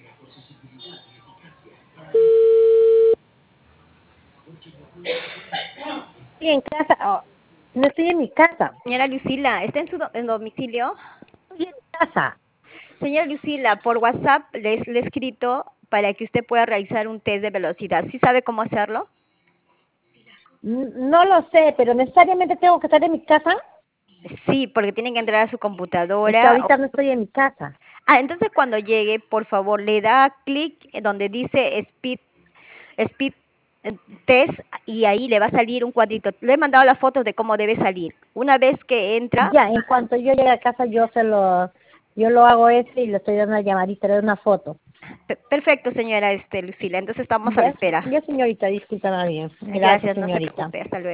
Estoy en casa, no estoy en mi casa, Señora Lucila, ¿está en su en domicilio? estoy en mi casa. Señora Lucila, por WhatsApp le he escrito para que usted pueda realizar un test de velocidad. ¿Sí sabe cómo hacerlo? No lo sé, pero necesariamente tengo que estar en mi casa. Sí, porque tiene que entrar a su Es que computadora. ahorita no estoy en mi casa. Entonces cuando llegue, por favor, le da clic en donde dice Speed Test y ahí le va a salir un cuadrito. Le he mandado las fotos de cómo debe salir. Una vez que entra, Ya, en cuanto yo llegue a casa, yo lo hago ese y le estoy dando una llamadita, le doy una foto. perfecto, señora Lucila. Entonces estamos a la Ya, espera. ya señorita, discúlpame bien. Gracias, Gracias, no se señorita. preocupe. Hasta luego.